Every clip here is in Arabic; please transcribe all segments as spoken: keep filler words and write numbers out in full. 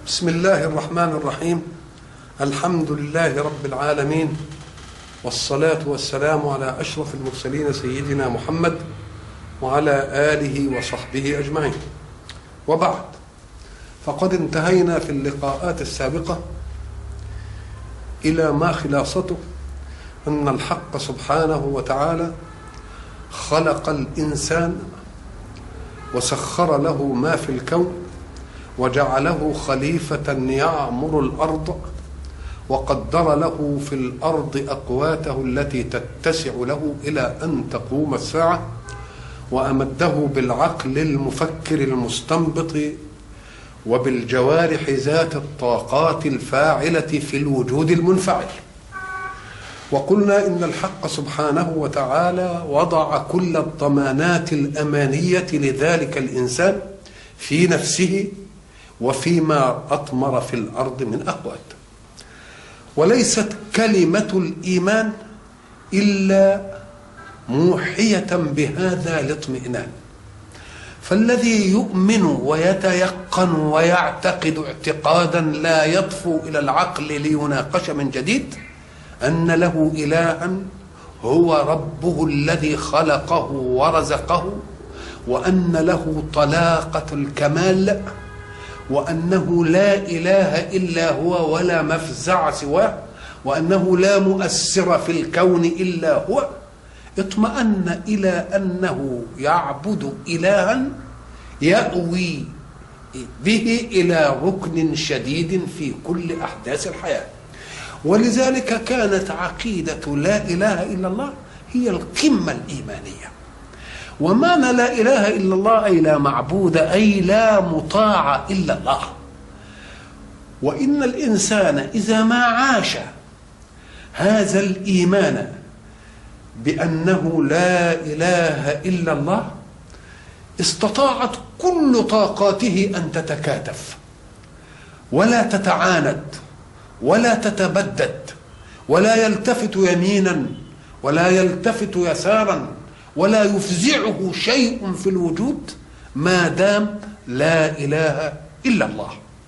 بسم الله الرحمن الرحيم. الحمد لله رب العالمين، والصلاة والسلام على أشرف المرسلين سيدنا محمد وعلى آله وصحبه أجمعين، وبعد، فقد انتهينا في اللقاءات السابقة إلى ما خلاصته أن الحق سبحانه وتعالى خلق الإنسان وسخر له ما في الكون وجعله خليفة يعمر الأرض، وقدر له في الأرض أقواته التي تتسع له إلى أن تقوم الساعة، وأمده بالعقل المفكر المستنبط وبالجوارح ذات الطاقات الفاعلة في الوجود المنفعل. وقلنا إن الحق سبحانه وتعالى وضع كل الضمانات الأمانية لذلك الإنسان في نفسه وفيما أطمر في الأرض من أقوات، وليست كلمة الإيمان إلا موحية بهذا الاطمئنان. فالذي يؤمن ويتيقن ويعتقد اعتقادا لا يطفو إلى العقل ليناقش من جديد أن له إلها هو ربه الذي خلقه ورزقه، وأن له طلاقة الكمال، وأنه لا إله إلا هو ولا مفزع سواه، وأنه لا مؤثر في الكون إلا هو، اطمأن إلى أنه يعبد إلها يأوي به إلى ركن شديد في كل أحداث الحياة. ولذلك كانت عقيدة لا إله إلا الله هي القمة الإيمانية. ومعنى لا إله إلا الله أي لا معبود، أي لا مطاع إلا الله. وإن الإنسان إذا ما عاش هذا الإيمان بأنه لا إله إلا الله استطاعت كل طاقاته أن تتكاتف ولا تتعاند ولا تتبدد ولا يلتفت يمينا ولا يلتفت يسارا ولا يفزعه شيء في الوجود ما دام لا إله إلا الله.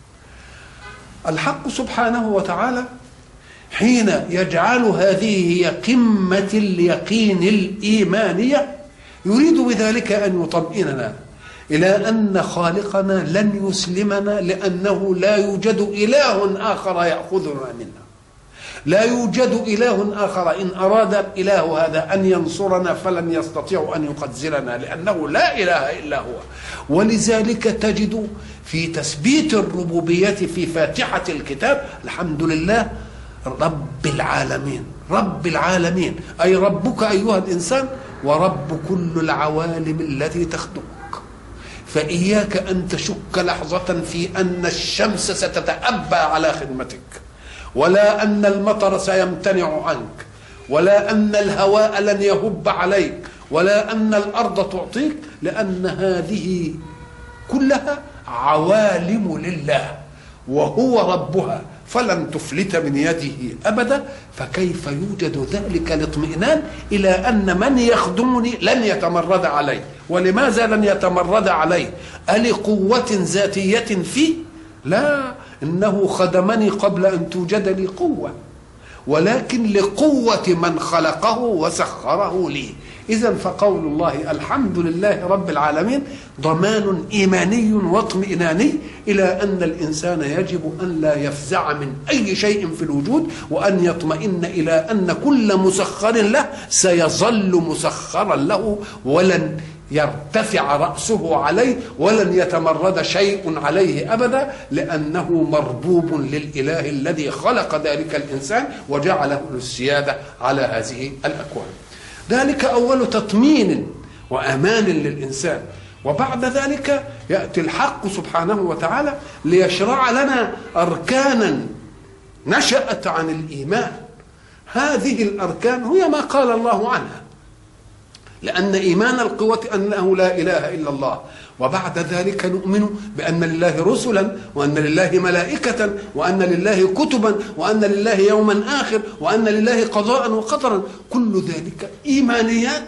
الحق سبحانه وتعالى حين يجعل هذه هي قمة اليقين الإيمانية يريد بذلك أن يطمئننا إلى أن خالقنا لن يسلمنا، لأنه لا يوجد إله آخر يأخذنا منا، لا يوجد إله آخر إن أراد الإله هذا أن ينصرنا فلن يستطيع أن يخذلنا، لأنه لا إله إلا هو. ولذلك تجد في تثبيت الربوبية في فاتحة الكتاب الحمد لله رب العالمين، رب العالمين أي ربك أيها الإنسان ورب كل العوالم التي تخدمك. فإياك أن تشك لحظة في أن الشمس ستتأبى على خدمتك، ولا أن المطر سيمتنع عنك، ولا أن الهواء لن يهب عليك، ولا أن الأرض تعطيك، لأن هذه كلها عوالم لله وهو ربها فلن تفلت من يده أبدا. فكيف يوجد ذلك الاطمئنان إلى أن من يخدمني لن يتمرد عليه؟ ولماذا لن يتمرد عليه؟ ألقوة ذاتية فيه؟ لا، إنه خدمني قبل أن توجد لي قوة، ولكن لقوة من خلقه وسخره لي. إذن فقول الله الحمد لله رب العالمين ضمان إيماني واطمئناني إلى أن الإنسان يجب أن لا يفزع من أي شيء في الوجود، وأن يطمئن إلى أن كل مسخر له سيظل مسخرا له، ولن يرتفع رأسه عليه ولن يتمرد شيء عليه أبدا، لأنه مربوب للإله الذي خلق ذلك الإنسان وجعله السيادة على هذه الأكوان. ذلك أول تطمين وأمان للإنسان. وبعد ذلك يأتي الحق سبحانه وتعالى ليشرع لنا أركانا نشأت عن الإيمان. هذه الأركان هي ما قال الله عنها، لأن إيمان القوة أنه لا إله إلا الله. وبعد ذلك نؤمن بأن لله رسلا، وأن لله ملائكة، وأن لله كتبا، وأن لله يوما آخر، وأن لله قضاء وقدرا. كل ذلك إيمانيات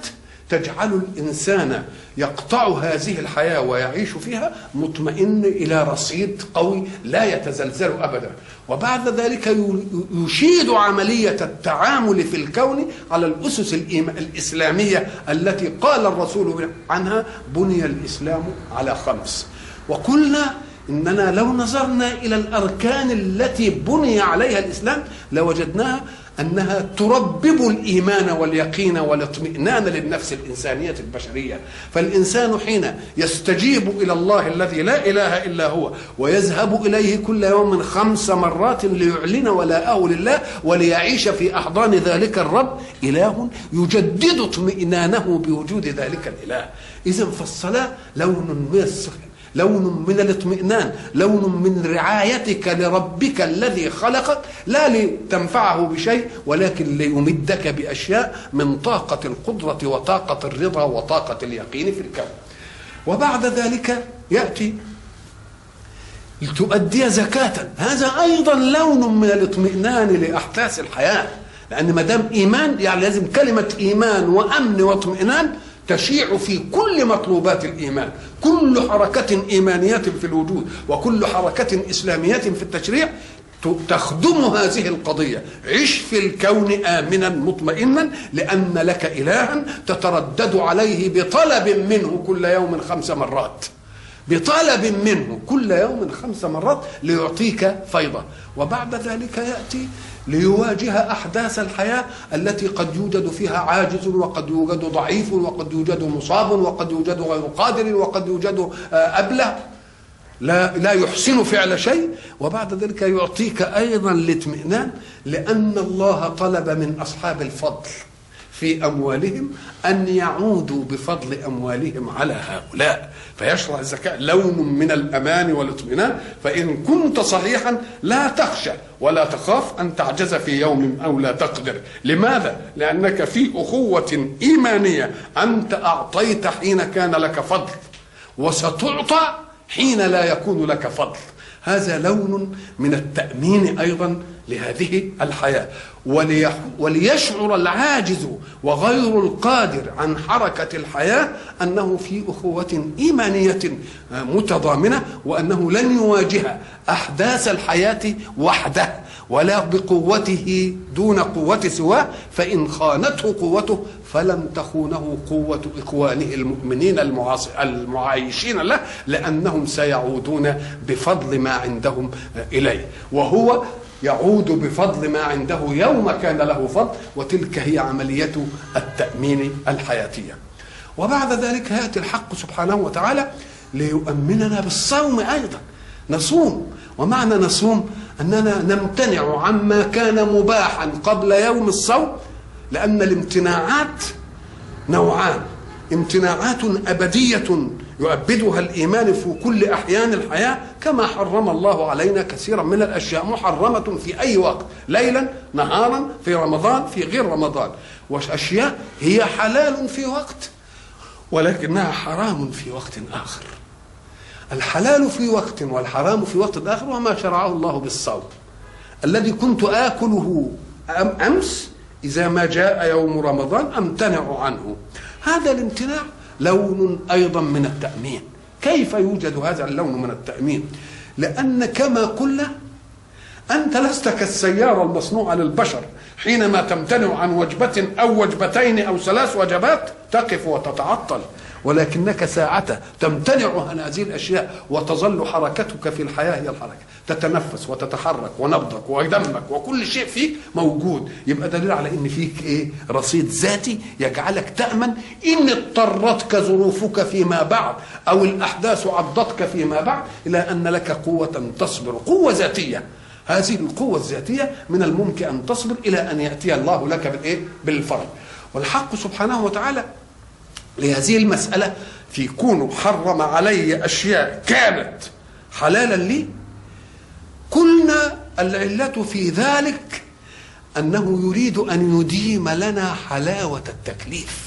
تجعل الإنسان يقطع هذه الحياة ويعيش فيها مطمئن إلى رصيد قوي لا يتزلزل أبدا. وبعد ذلك يشيد عملية التعامل في الكون على الأسس الإسلامية التي قال الرسول عنها بني الإسلام على خمس. وقلنا إننا لو نظرنا إلى الأركان التي بني عليها الإسلام لوجدناها أنها تربب الإيمان واليقين والاطمئنان للنفس الإنسانية البشرية. فالإنسان حين يستجيب إلى الله الذي لا إله إلا هو ويذهب إليه كل يوم خمس مرات ليعلن ولاءه لله وليعيش في أحضان ذلك الرب إله يجدد اطمئنانه بوجود ذلك الإله. إذن فالصلاة لون من الصحة، لون من الاطمئنان، لون من رعايتك لربك الذي خلقك، لا لتنفعه بشيء ولكن ليمدك بأشياء من طاقة القدرة وطاقة الرضا وطاقة اليقين في الكون. وبعد ذلك يأتي لتؤدي زكاة، هذا أيضا لون من الاطمئنان لأحداث الحياة، لأن ما دام إيمان يعني لازم كلمة إيمان وأمن واطمئنان تشيع في كل مطلوبات الإيمان. كل حركة إيمانية في الوجود وكل حركة إسلامية في التشريع تخدم هذه القضية. عش في الكون آمنا مطمئنا لأن لك إلها تتردد عليه بطلب منه كل يوم خمس مرات، بطلب منه كل يوم خمس مرات ليعطيك فيضة. وبعد ذلك يأتي ليواجه أحداث الحياة التي قد يوجد فيها عاجز وقد يوجد ضعيف وقد يوجد مصاب وقد يوجد غير قادر وقد يوجد أبله لا لا يحسن فعل شيء. وبعد ذلك يعطيك أيضا الاطمئنان لأن الله طلب من أصحاب الفضل في أموالهم أن يعودوا بفضل أموالهم على هؤلاء، فيشرع الزكاة لون من الأمان والاطمئنان. فإن كنت صحيحا لا تخشى ولا تخاف أن تعجز في يوم أو لا تقدر. لماذا؟ لأنك في أخوة إيمانية، أنت أعطيت حين كان لك فضل وستعطى حين لا يكون لك فضل. هذا لون من التأمين أيضا لهذه الحياة. وليشعر العاجز وغير القادر عن حركة الحياة أنه في أخوة إيمانية متضامنة، وأنه لن يواجه أحداث الحياة وحده ولا بقوته دون قوة سواه، فإن خانته قوته فلن تخونه قوة إخوانه المؤمنين المعايشين له، لأنهم سيعودون بفضل ما عندهم إليه، وهو يعود بفضل ما عنده يوم كان له فضل. وتلك هي عملية التأمين الحياتية. وبعد ذلك يأتي الحق سبحانه وتعالى ليؤمننا بالصوم أيضا. نصوم، ومعنى نصوم أننا نمتنع عما كان مباحا قبل يوم الصوم، لأن الامتناعات نوعان: امتناعات أبدية يؤبدها الإيمان في كل أحيان الحياة، كما حرم الله علينا كثيرا من الأشياء محرمة في أي وقت، ليلا نهارا، في رمضان في غير رمضان، وأشياء هي حلال في وقت ولكنها حرام في وقت آخر. الحلال في وقت والحرام في وقت آخر، وما شرعه الله بالصوم الذي كنت آكله أمس إذا ما جاء يوم رمضان أمتنع عنه. هذا الامتناع لون أيضا من التأمين. كيف يوجد هذا اللون من التأمين؟ لأن كما قلنا أنت لست كالسيارة المصنوعة للبشر، حينما تمتنع عن وجبة أو وجبتين أو ثلاث وجبات تقف وتتعطل، ولكنك ساعة تمتنع عن هذه الأشياء وتظل حركتك في الحياة هي الحركة، تتنفس وتتحرك ونبضك ودمك وكل شيء فيك موجود. يبقى دليل على ان فيك ايه؟ رصيد ذاتي يجعلك تأمن ان اضطرتك ظروفك فيما بعد او الاحداث عضتك فيما بعد الى ان لك قوة تصبر، قوة ذاتية. هذه القوة الذاتية من الممكن ان تصبر الى ان يأتي الله لك بالايه؟ بالفرج. والحق سبحانه وتعالى لهذه المسألة في كونه حرم علي أشياء كانت حلالا لي، قلنا العلة في ذلك أنه يريد أن يديم لنا حلاوة التكليف.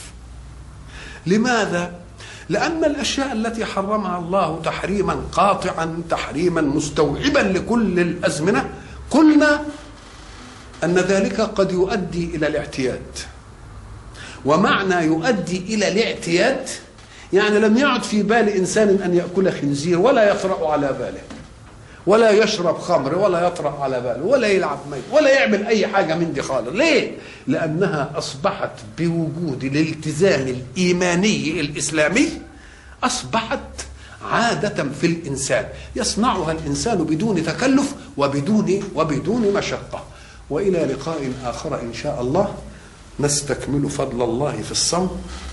لماذا؟ لأن الأشياء التي حرمها الله تحريما قاطعا، تحريما مستوعبا لكل الأزمنة، قلنا أن ذلك قد يؤدي إلى الاعتياد، ومعنى يؤدي إلى الاعتياد يعني لم يعد في بال إنسان أن يأكل خنزير ولا يطرأ على باله، ولا يشرب خمر ولا يطرأ على باله، ولا يلعب ميت، ولا يعمل أي حاجة من دي خالص. ليه؟ لأنها أصبحت بوجود الالتزام الإيماني الإسلامي أصبحت عادة في الإنسان يصنعها الإنسان بدون تكلف وبدون وبدون مشقة. وإلى لقاء آخر إن شاء الله نستكمل فضل الله في الصوم.